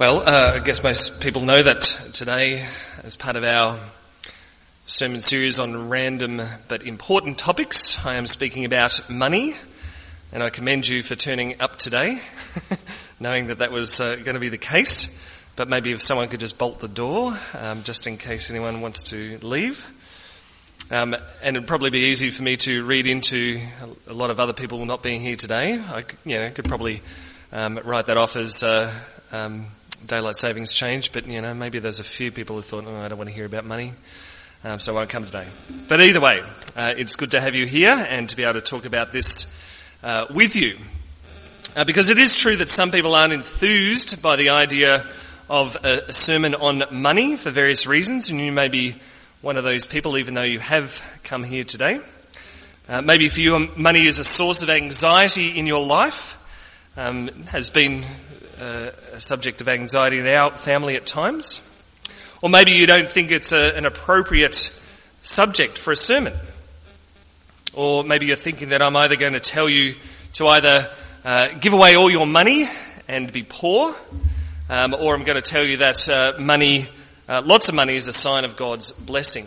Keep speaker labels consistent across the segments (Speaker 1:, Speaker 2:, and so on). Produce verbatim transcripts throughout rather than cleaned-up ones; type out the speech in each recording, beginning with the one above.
Speaker 1: Well, uh, I guess most people know that today, as part of our sermon series on random but important topics, I am speaking about money, and I commend you for turning up today, knowing that that was uh, going to be the case. But maybe if someone could just bolt the door, um, just in case anyone wants to leave. Um, and it'd probably be easy for me to read into a lot of other people not being here today. I you know, could probably um, write that off as uh, um, daylight savings change, but you know maybe there's a few people who thought, oh, I don't want to hear about money, um, so I won't come today. But either way, uh, it's good to have you here and to be able to talk about this uh, with you. Uh, because it is true that some people aren't enthused by the idea of a, a sermon on money for various reasons, and you may be one of those people, even though you have come here today. Uh, maybe for you, money is a source of anxiety in your life, um, has been uh, a subject of anxiety in our family at times. Or maybe you don't think it's a, an appropriate subject for a sermon. Or maybe you're thinking that I'm either going to tell you to either uh, give away all your money and be poor, um, or I'm going to tell you that uh, money... Uh, lots of money is a sign of God's blessing.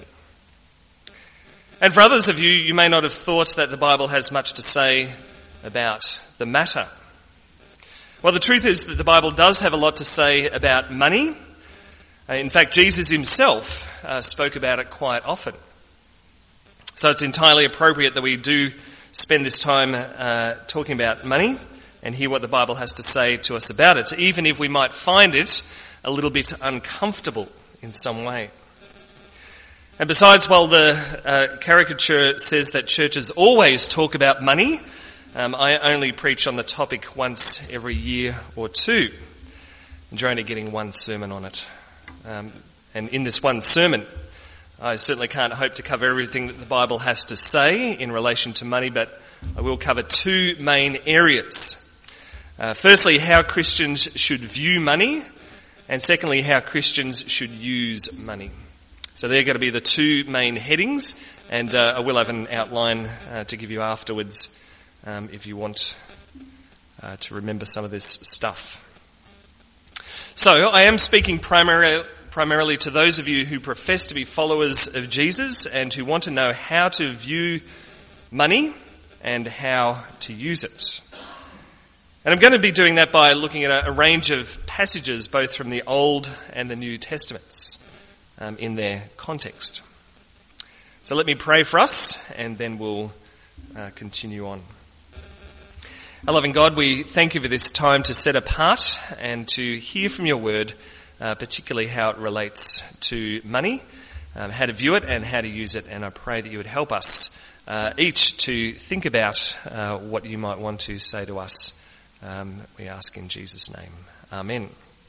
Speaker 1: And for others of you, you may not have thought that the Bible has much to say about the matter. Well, the truth is that the Bible does have a lot to say about money. Uh, in fact, Jesus himself uh, spoke about it quite often. So it's entirely appropriate that we do spend this time uh, talking about money and hear what the Bible has to say to us about it, even if we might find it a little bit uncomfortable in some way. And besides, while the uh, caricature says that churches always talk about money, um, I only preach on the topic once every year or two. And you're only getting one sermon on it. Um, and in this one sermon, I certainly can't hope to cover everything that the Bible has to say in relation to money, but I will cover two main areas. Uh, firstly, how Christians should view money, and secondly, how Christians should use money. So they're going to be the two main headings, and uh, I will have an outline uh, to give you afterwards um, if you want uh, to remember some of this stuff. So I am speaking primarily, primarily to those of you who profess to be followers of Jesus and who want to know how to view money and how to use it. And I'm going to be doing that by looking at a, a range of passages, both from the Old and the New Testaments, um, in their context. So let me pray for us, and then we'll uh, continue on. Our loving God, we thank you for this time to set apart and to hear from your word, uh, particularly how it relates to money, um, how to view it and how to use it. And I pray that you would help us uh, each to think about uh, what you might want to say to us. Um, we ask in Jesus' name. Amen.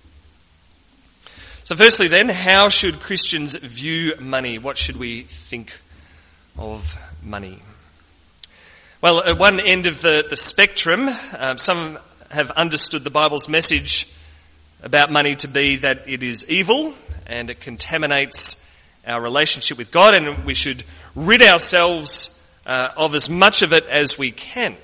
Speaker 1: So firstly then, how should Christians view money? What should we think of money? Well, at one end of the, the spectrum, um, some have understood the Bible's message about money to be that it is evil and it contaminates our relationship with God, and we should rid ourselves uh, of as much of it as we can.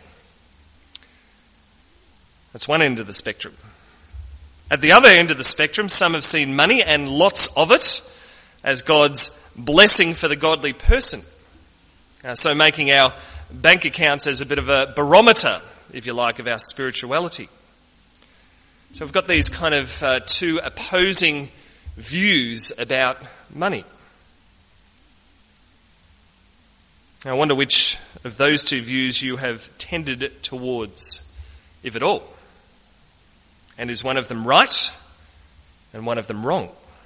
Speaker 1: That's one end of the spectrum. At the other end of the spectrum, some have seen money, and lots of it, as God's blessing for the godly person. Uh, so making our bank accounts as a bit of a barometer, if you like, of our spirituality. So we've got these kind of uh, two opposing views about money. I wonder which of those two views you have tended towards, if at all. And is one of them right and one of them wrong?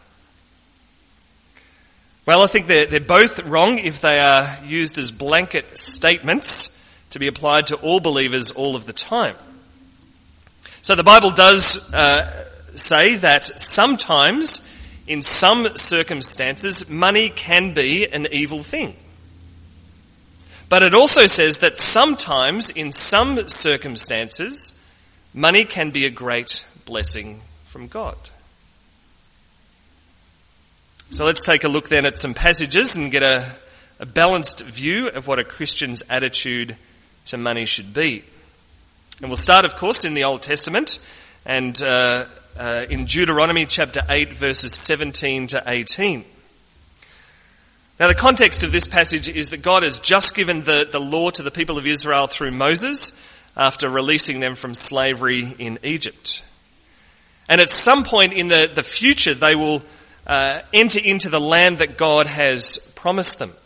Speaker 1: Well, I think they're, they're both wrong if they are used as blanket statements to be applied to all believers all of the time. So the Bible does uh, say that sometimes, in some circumstances, money can be an evil thing. But it also says that sometimes, in some circumstances, money can be a great blessing from God. So let's take a look then at some passages and get a, a balanced view of what a Christian's attitude to money should be. And we'll start, of course, in the Old Testament, and uh, uh, in Deuteronomy chapter eight, verses seventeen to eighteen. Now, the context of this passage is that God has just given the, the law to the people of Israel through Moses after releasing them from slavery in Egypt. And at some point in the, the future, they will uh, enter into the land that God has promised them.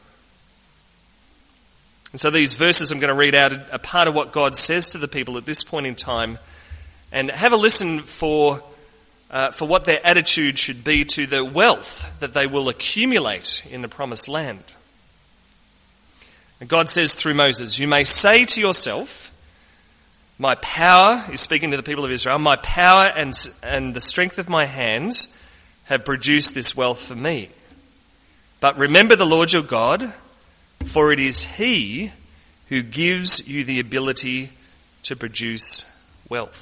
Speaker 1: And so these verses I'm going to read out are part of what God says to the people at this point in time. And have a listen for uh, for what their attitude should be to the wealth that they will accumulate in the promised land. And God says through Moses, "You may say to yourself, my power," is speaking to the people of Israel, "my power and, and the strength of my hands have produced this wealth for me. But remember the Lord your God, for it is He who gives you the ability to produce wealth."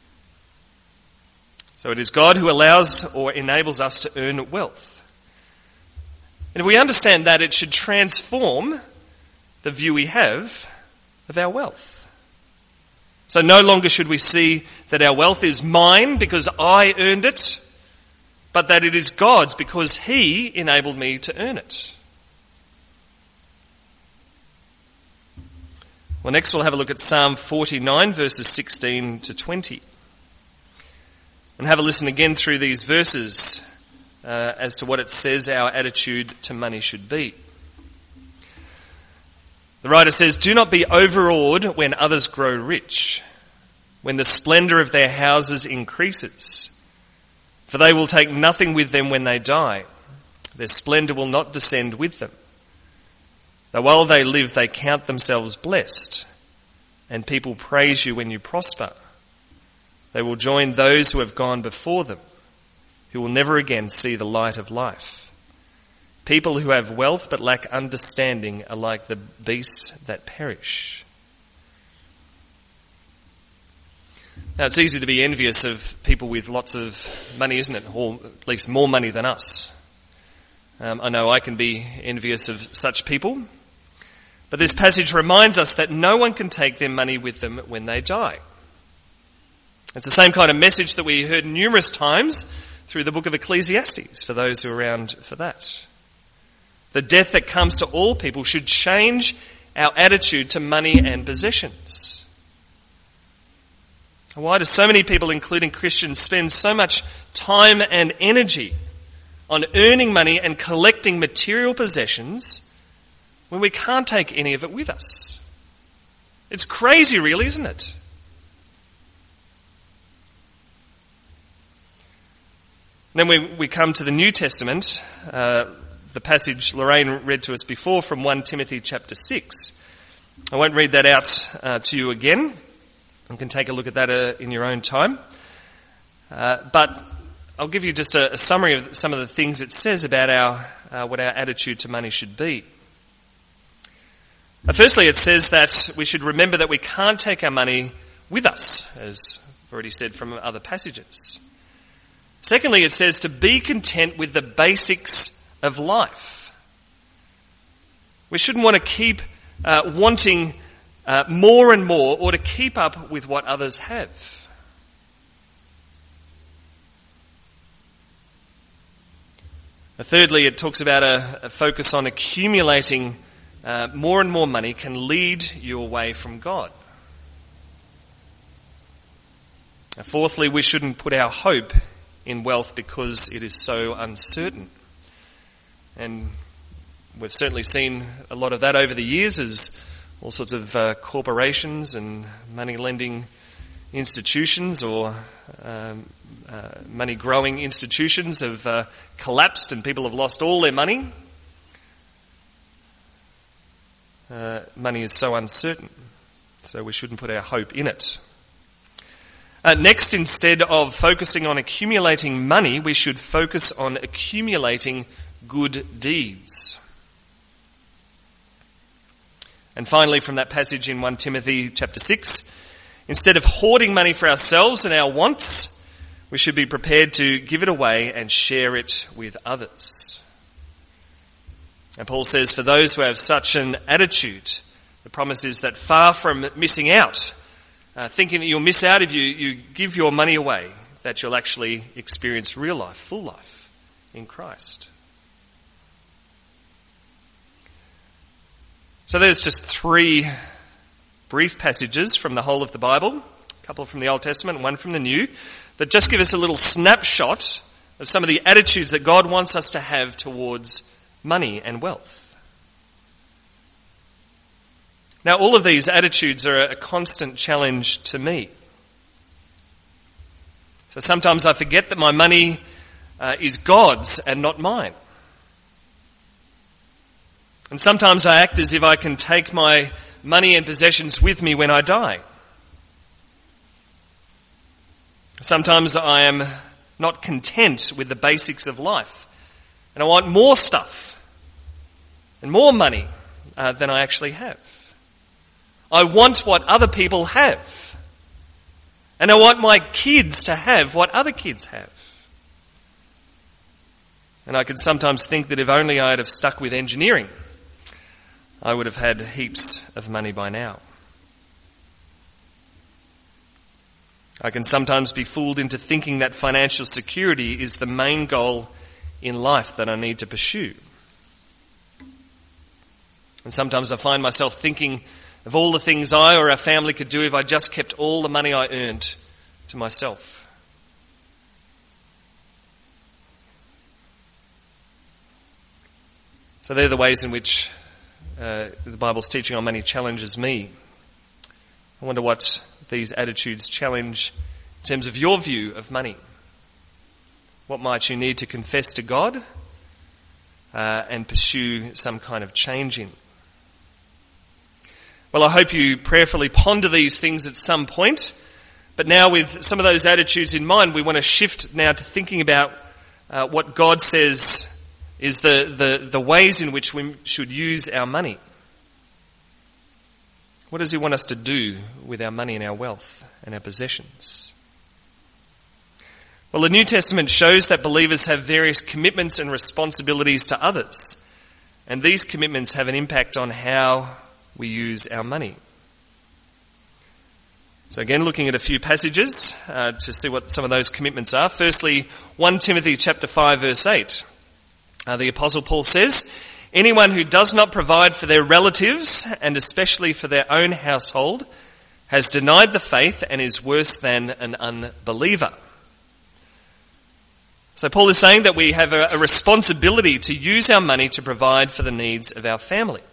Speaker 1: So it is God who allows or enables us to earn wealth. And if we understand that, it should transform the view we have of our wealth. So no longer should we see that our wealth is mine because I earned it, but that it is God's because He enabled me to earn it. Well, next we'll have a look at Psalm forty-nine, verses sixteen to twenty. And have a listen again through these verses uh, as to what it says our attitude to money should be. The writer says, "Do not be overawed when others grow rich, when the splendour of their houses increases. For they will take nothing with them when they die. Their splendour will not descend with them. Though while they live they count themselves blessed, and people praise you when you prosper. They will join those who have gone before them, who will never again see the light of life. People who have wealth but lack understanding are like the beasts that perish." Now, it's easy to be envious of people with lots of money, isn't it? Or at least more money than us. Um, I know I can be envious of such people. But this passage reminds us that no one can take their money with them when they die. It's the same kind of message that we heard numerous times through the book of Ecclesiastes, for those who are around for that. The death that comes to all people should change our attitude to money and possessions. Why do so many people, including Christians, spend so much time and energy on earning money and collecting material possessions when we can't take any of it with us? It's crazy, really, isn't it? Then we, we come to the New Testament, uh, the passage Lorraine read to us before from First Timothy chapter six. I won't read that out uh, to you again. You can take a look at that uh, in your own time. Uh, but I'll give you just a, a summary of some of the things it says about our uh, what our attitude to money should be. Uh, firstly, it says that we should remember that we can't take our money with us, as I've already said from other passages. Secondly, it says to be content with the basics of life. We shouldn't want to keep uh, wanting uh, more and more, or to keep up with what others have. Uh, thirdly, it talks about a, a focus on accumulating uh, more and more money can lead you away from God. Uh, fourthly, we shouldn't put our hope in wealth because it is so uncertain. And we've certainly seen a lot of that over the years as all sorts of uh, corporations and money-lending institutions or um, uh, money-growing institutions have uh, collapsed and people have lost all their money. Uh, money is so uncertain, so we shouldn't put our hope in it. Uh, next, instead of focusing on accumulating money, we should focus on accumulating good deeds. And finally, from that passage in First Timothy chapter six, instead of hoarding money for ourselves and our wants, we should be prepared to give it away and share it with others. And Paul says, for those who have such an attitude, the promise is that far from missing out, Uh, thinking that you'll miss out if you, you give your money away, that you'll actually experience real life, full life in Christ. So there's just three brief passages from the whole of the Bible, a couple from the Old Testament and one from the New, that just give us a little snapshot of some of the attitudes that God wants us to have towards money and wealth. Now, all of these attitudes are a constant challenge to me. So sometimes I forget that my money uh, is God's and not mine. And sometimes I act as if I can take my money and possessions with me when I die. Sometimes I am not content with the basics of life, and I want more stuff and more money uh, than I actually have. I want what other people have, and I want my kids to have what other kids have. And I can sometimes think that if only I'd have stuck with engineering, I would have had heaps of money by now. I can sometimes be fooled into thinking that financial security is the main goal in life that I need to pursue. And sometimes I find myself thinking of all the things I or our family could do if I just kept all the money I earned to myself. So they're the ways in which uh, the Bible's teaching on money challenges me. I wonder what these attitudes challenge in terms of your view of money. What might you need to confess to God uh, and pursue some kind of change in? Well, I hope you prayerfully ponder these things at some point, but now with some of those attitudes in mind, we want to shift now to thinking about uh, what God says is the, the, the ways in which we should use our money. What does he want us to do with our money and our wealth and our possessions? Well, the New Testament shows that believers have various commitments and responsibilities to others, and these commitments have an impact on how we use our money. So again, looking at a few passages uh, to see what some of those commitments are. Firstly, First Timothy chapter five, verse eight. Uh, the Apostle Paul says, "Anyone who does not provide for their relatives, and especially for their own household, has denied the faith and is worse than an unbeliever." So Paul is saying that we have a, a responsibility to use our money to provide for the needs of our family.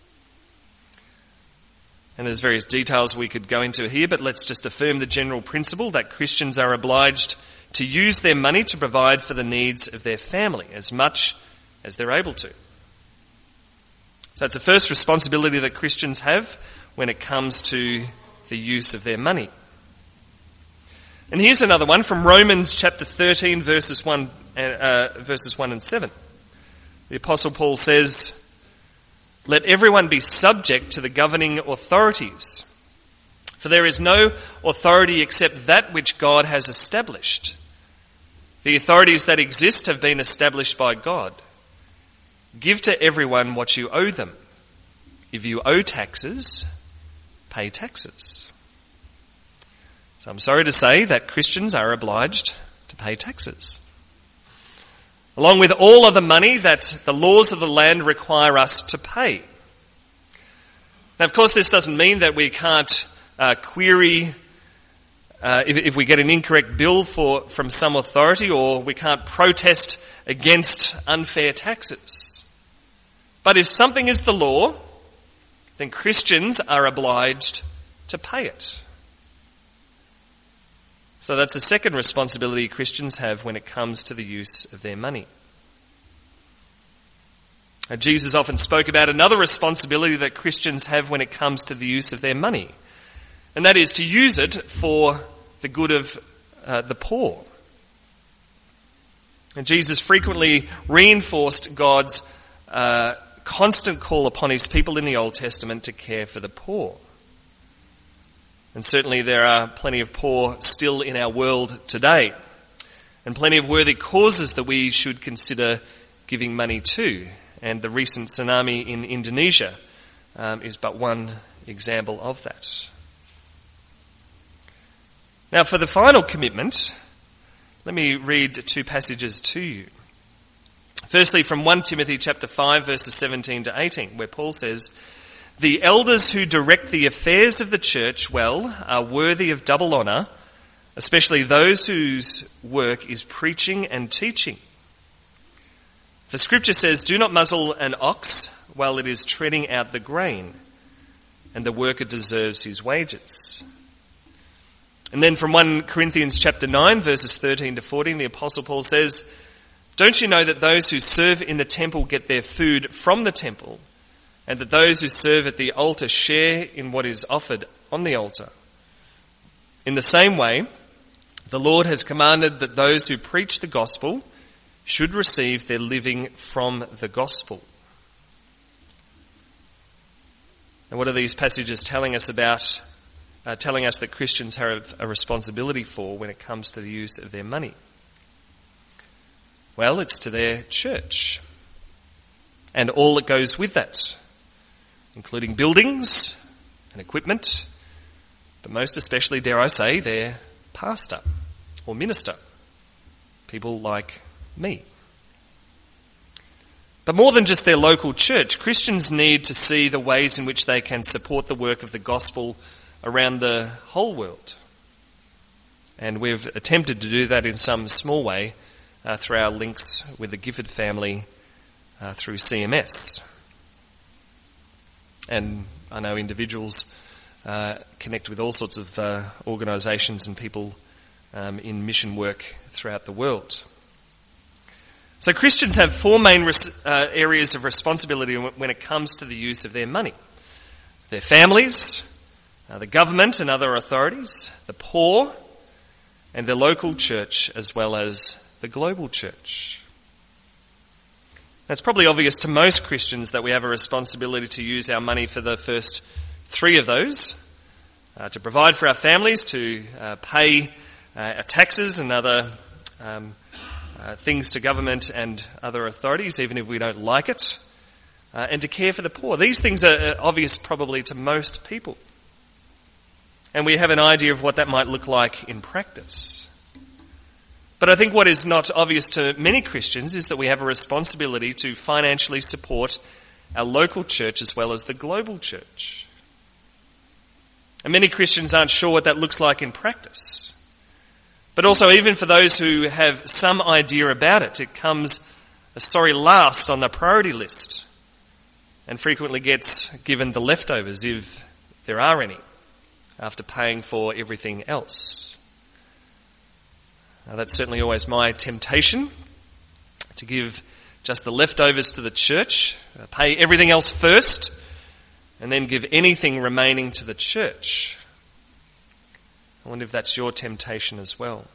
Speaker 1: And there's various details we could go into here, but let's just affirm the general principle that Christians are obliged to use their money to provide for the needs of their family as much as they're able to. So it's the first responsibility that Christians have when it comes to the use of their money. And here's another one from Romans chapter thirteen, verses one, uh, verses one and seven. The Apostle Paul says, "Let everyone be subject to the governing authorities, for there is no authority except that which God has established. The authorities that exist have been established by God. Give to everyone what you owe them. If you owe taxes, pay taxes." So I'm sorry to say that Christians are obliged to pay taxes, along with all of the money that the laws of the land require us to pay. Now, of course, this doesn't mean that we can't uh, query uh, if, if we get an incorrect bill for, from some authority, or we can't protest against unfair taxes. But if something is the law, then Christians are obliged to pay it. So that's the second responsibility Christians have when it comes to the use of their money. Now, Jesus often spoke about another responsibility that Christians have when it comes to the use of their money, and that is to use it for the good of uh, the poor. And Jesus frequently reinforced God's uh, constant call upon his people in the Old Testament to care for the poor. And certainly there are plenty of poor still in our world today, and plenty of worthy causes that we should consider giving money to. And the recent tsunami in Indonesia um, is but one example of that. Now, for the final commitment, Let me read two passages to you. Firstly, from First Timothy chapter five, verses seventeen to eighteen, where Paul says, "The elders who direct the affairs of the church well are worthy of double honour, especially those whose work is preaching and teaching. For Scripture says, 'Do not muzzle an ox while it is treading out the grain, and the worker deserves his wages.'" And then from First Corinthians chapter nine, verses thirteen to fourteen, the Apostle Paul says, "Don't you know that those who serve in the temple get their food from the temple, and that those who serve at the altar share in what is offered on the altar? In the same way, the Lord has commanded that those who preach the gospel should receive their living from the gospel." And what are these passages telling us about? Uh, telling us that Christians have a responsibility for when it comes to the use of their money. Well, it's to their church and all that goes with that, including buildings and equipment, but most especially, dare I say, their pastor or minister, people like me. But more than just their local church, Christians need to see the ways in which they can support the work of the gospel around the whole world. And we've attempted to do that in some small way uh, through our links with the Gifford family uh, through C M S. And I know individuals uh, connect with all sorts of uh, organisations and people um, in mission work throughout the world. So Christians have four main res- uh, areas of responsibility when it comes to the use of their money: their families, Uh, the government and other authorities, the poor, and the local church, as well as the global church. Now, it's probably obvious to most Christians that we have a responsibility to use our money for the first three of those, uh, to provide for our families, to uh, pay uh, our taxes and other um, uh, things to government and other authorities, even if we don't like it, uh, and to care for the poor. These things are obvious probably to most people. And we have an idea of what that might look like in practice. But I think what is not obvious to many Christians is that we have a responsibility to financially support our local church as well as the global church. And many Christians aren't sure what that looks like in practice. But also, even for those who have some idea about it, it comes, sorry, last on the priority list and frequently gets given the leftovers, if there are any, after paying for everything else. Now, that's certainly always my temptation, to give just the leftovers to the church, pay everything else first, and then give anything remaining to the church. I wonder if that's your temptation as well.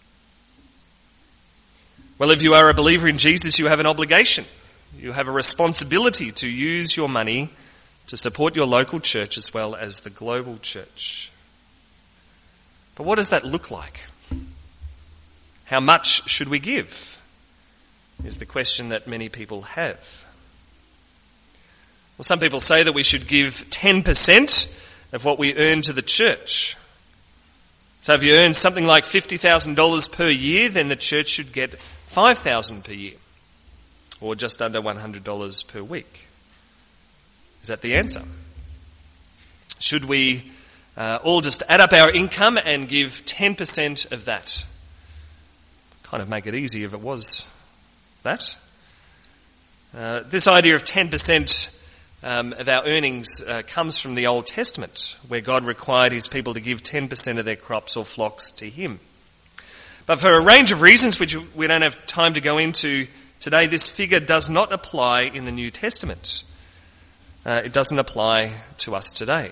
Speaker 1: Well, if you are a believer in Jesus, you have an obligation. You have a responsibility to use your money to support your local church as well as the global church. But what does that look like? How much should we give? Is the question that many people have. Well, some people say that we should give ten percent of what we earn to the church. So if you earn something like fifty thousand dollars per year, then the church should get five thousand dollars per year, or just under one hundred dollars per week. Is that the answer? Should we uh, all just add up our income and give ten percent of that? Kind of make it easy if it was that. Uh, this idea of ten percent um, of our earnings uh, comes from the Old Testament, where God required his people to give ten percent of their crops or flocks to him. But for a range of reasons which we don't have time to go into today, this figure does not apply in the New Testament. Uh, it doesn't apply to us today.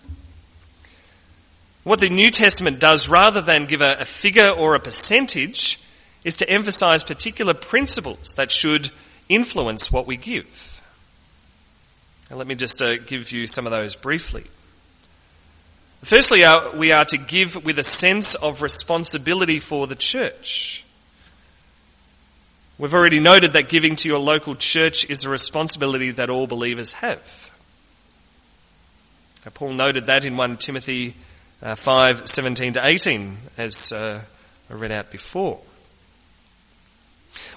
Speaker 1: What the New Testament does, rather than give a, a figure or a percentage, is to emphasize particular principles that should influence what we give. Now, let me just uh, give you some of those briefly. Firstly, uh, we are to give with a sense of responsibility for the church. We've already noted that giving to your local church is a responsibility that all believers have. Now, Paul noted that in First Timothy uh, five, seventeen to eighteen, as uh, I read out before.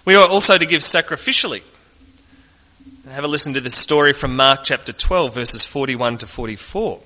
Speaker 1: We are also to give sacrificially. Have a listen to this story from Mark chapter twelve, verses forty-one to forty-four.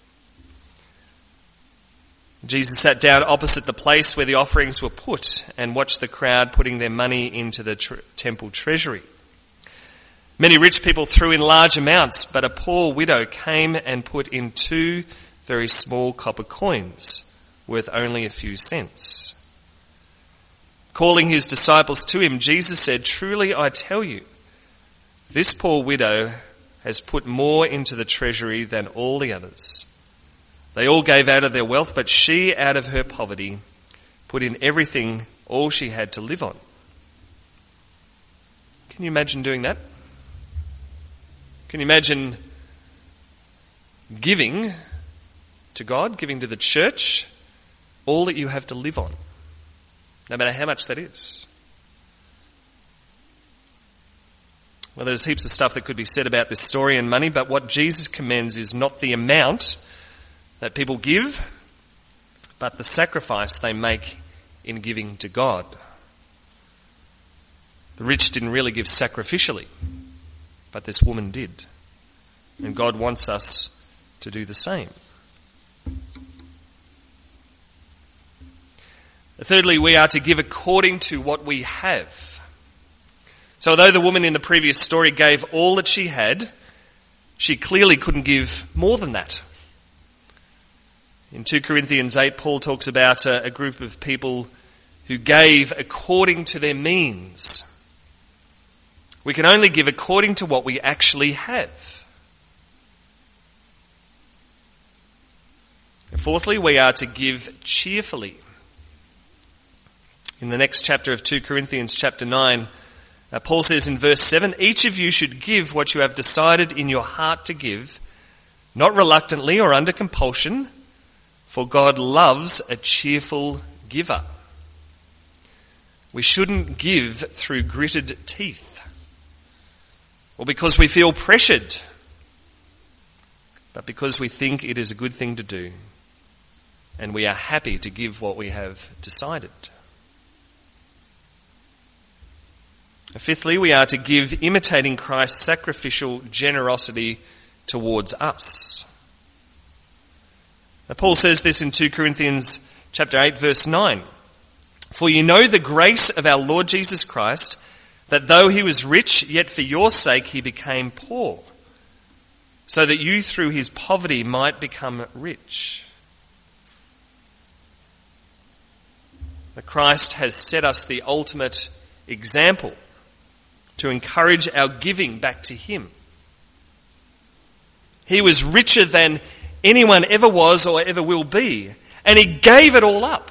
Speaker 1: Jesus sat down opposite the place where the offerings were put and watched the crowd putting their money into the tr- temple treasury. Many rich people threw in large amounts, but a poor widow came and put in two very small copper coins, worth only a few cents. Calling his disciples to him, Jesus said, "Truly I tell you, this poor widow has put more into the treasury than all the others. They all gave out of their wealth, but she, out of her poverty, put in everything, all she had to live on." Can you imagine doing that? Can you imagine giving to God, giving to the church, all that you have to live on, no matter how much that is? Well, there's heaps of stuff that could be said about this story and money, but what Jesus commends is not the amount that people give, but the sacrifice they make in giving to God. The rich didn't really give sacrificially, but this woman did. And God wants us to do the same. Thirdly, we are to give according to what we have. So although the woman in the previous story gave all that she had, she clearly couldn't give more than that. In two Corinthians eight, Paul talks about a, a group of people who gave according to their means. We can only give according to what we actually have. And fourthly, we are to give cheerfully. In the next chapter of two Corinthians chapter nine, uh, Paul says in verse seven, "Each of you should give what you have decided in your heart to give, not reluctantly or under compulsion, for God loves a cheerful giver." We shouldn't give through gritted teeth or because we feel pressured, but because we think it is a good thing to do and we are happy to give what we have decided. Fifthly, we are to give imitating Christ's sacrificial generosity towards us. Now, Paul says this in two Corinthians chapter eight, verse nine. "For you know the grace of our Lord Jesus Christ, that though he was rich, yet for your sake he became poor, so that you through his poverty might become rich." That Christ has set us the ultimate example to encourage our giving back to him. He was richer than anyone ever was or ever will be, and he gave it all up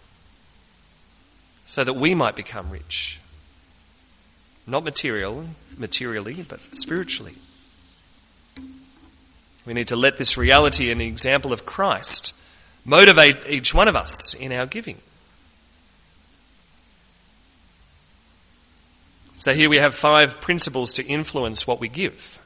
Speaker 1: so that we might become rich. Not material, materially, but spiritually. We need to let this reality and the example of Christ motivate each one of us in our giving. So here we have five principles to influence what we give.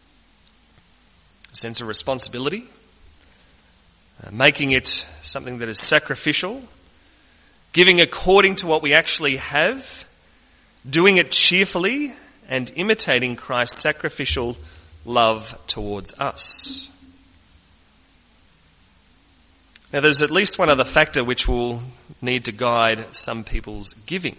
Speaker 1: A sense of responsibility, uh, making it something that is sacrificial, giving according to what we actually have, doing it cheerfully, and imitating Christ's sacrificial love towards us. Now there's at least one other factor which will need to guide some people's giving.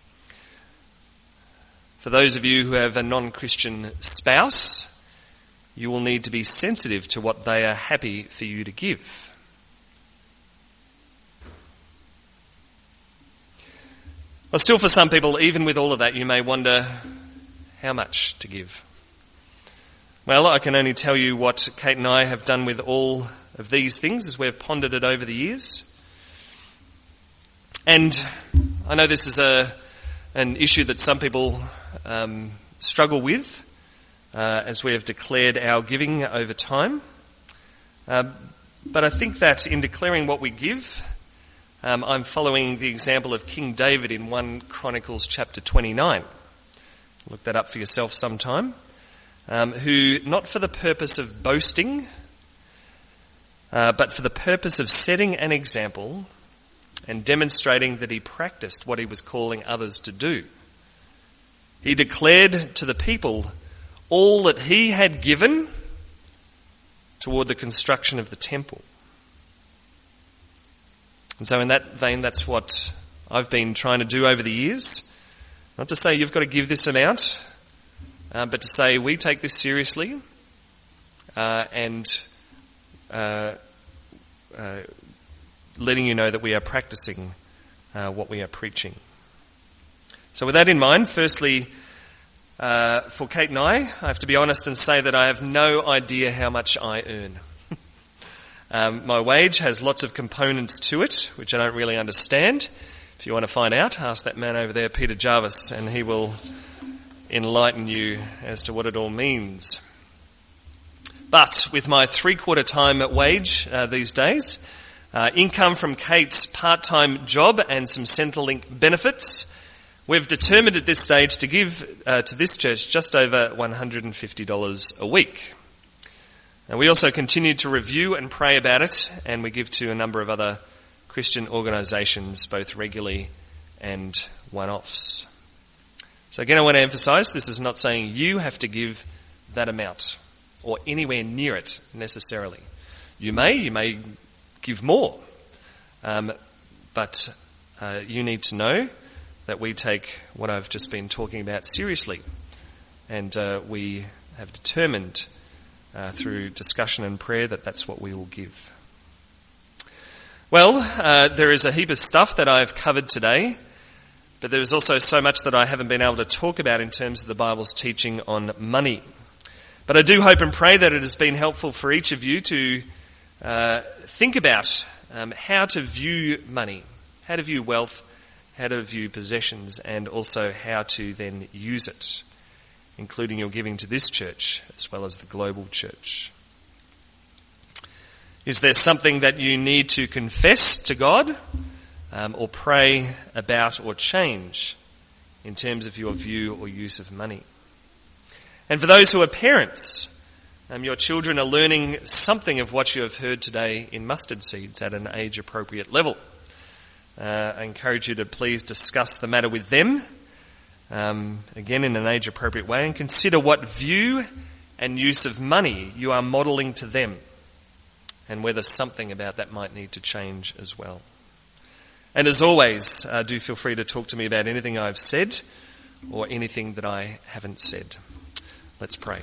Speaker 1: For those of you who have a non-Christian spouse, you will need to be sensitive to what they are happy for you to give. But still, for some people, even with all of that, you may wonder how much to give. Well, I can only tell you what Kate and I have done with all of these things as we've pondered it over the years. And I know this is a an issue that some people um, struggle with uh, as we have declared our giving over time. Uh, but I think that in declaring what we give, um, I'm following the example of King David in First Chronicles chapter twenty-nine. Look that up for yourself sometime. Um, who, not for the purpose of boasting, uh, but for the purpose of setting an example and demonstrating that he practiced what he was calling others to do, He declared to the people all that he had given toward the construction of the temple. And so in that vein, that's what I've been trying to do over the years. Not to say you've got to give this amount, uh, but to say we take this seriously uh, and uh, uh, letting you know that we are practicing uh, what we are preaching. So with that in mind, firstly, uh, for Kate and I, I have to be honest and say that I have no idea how much I earn. um, my wage has lots of components to it, which I don't really understand. If you want to find out, ask that man over there, Peter Jarvis, and he will enlighten you as to what it all means. But with my three-quarter time wage uh, these days, uh, income from Kate's part-time job and some Centrelink benefits, we've determined at this stage to give uh, to this church just over one hundred fifty dollars a week. And we also continue to review and pray about it, and we give to a number of other Christian organisations, both regularly and one-offs. So again, I want to emphasise, this is not saying you have to give that amount or anywhere near it necessarily. You may, you may give more, um, but uh, you need to know that we take what I've just been talking about seriously, and uh, we have determined uh, through discussion and prayer that that's what we will give. Well, uh, there is a heap of stuff that I've covered today, but there is also so much that I haven't been able to talk about in terms of the Bible's teaching on money. But I do hope and pray that it has been helpful for each of you to uh, think about um, how to view money, how to view wealth, how to view possessions, and also how to then use it, including your giving to this church as well as the global church. Is there something that you need to confess to God um, or pray about or change in terms of your view or use of money? And for those who are parents, um, your children are learning something of what you have heard today in mustard seeds at an age-appropriate level. Uh, I encourage you to please discuss the matter with them, um, again in an age-appropriate way, and consider what view and use of money you are modelling to them, and whether something about that might need to change as well. And as always, uh, do feel free to talk to me about anything I've said or anything that I haven't said. Let's pray.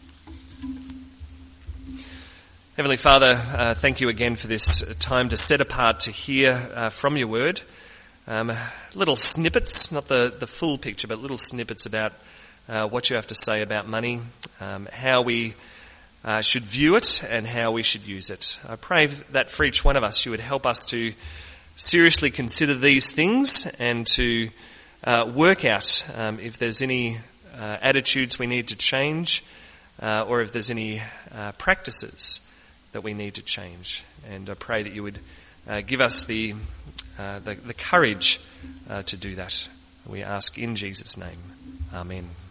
Speaker 1: Heavenly Father, uh, thank you again for this time to set apart to hear uh, from your word. Um, little snippets, not the, the full picture, but little snippets about uh, what you have to say about money, um, how we Uh, should view it and how we should use it. I pray that for each one of us you would help us to seriously consider these things and to uh, work out um, if there's any uh, attitudes we need to change uh, or if there's any uh, practices that we need to change. And I pray that you would uh, give us the, uh, the, the courage uh, to do that. We ask in Jesus' name. Amen.